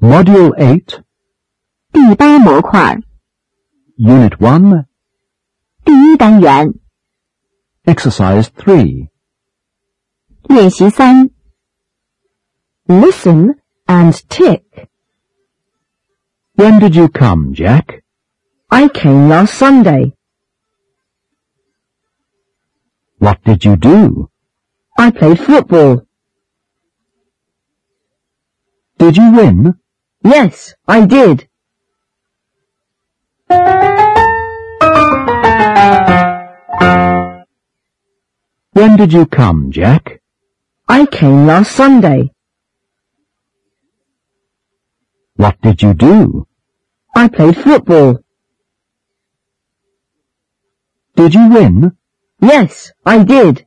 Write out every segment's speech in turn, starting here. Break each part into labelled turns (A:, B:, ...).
A: Module 8,
B: 第8模块
A: Unit 1,
B: 第1单元
A: Exercise 3.
B: 练习3 Listen and tick.
A: When did you come, Jack?
B: I came last Sunday.
A: What did you do?
B: I played football.
A: Did you win?
B: Yes, I did.
A: When did you come, Jack?
B: I came last Sunday.
A: What did you do?
B: I played football.
A: Did you win?
B: Yes, I did.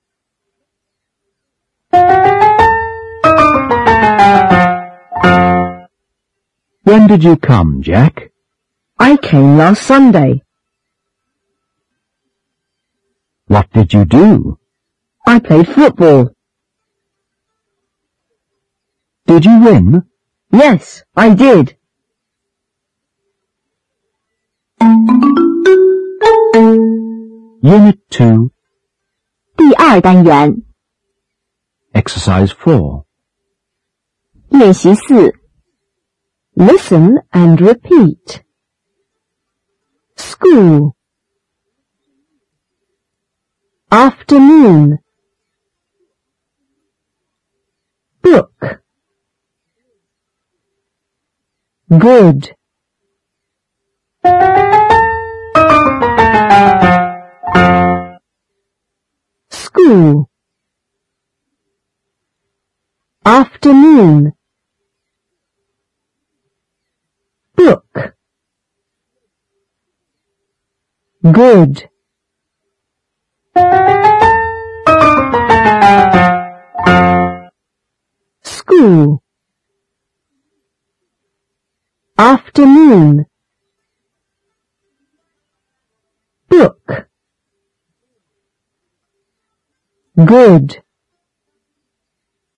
A: When did you come, Jack?
B: I came last Sunday.
A: What did you do?
B: I played football.
A: Did you win?
B: Yes, I did.
A: Unit 2,
B: 第2单元
A: Exercise 4.
B: 练习4 Listen and repeat. School. Afternoon. Book. Good. School. Afternoon. Book. Good. School. Afternoon. Book. Good.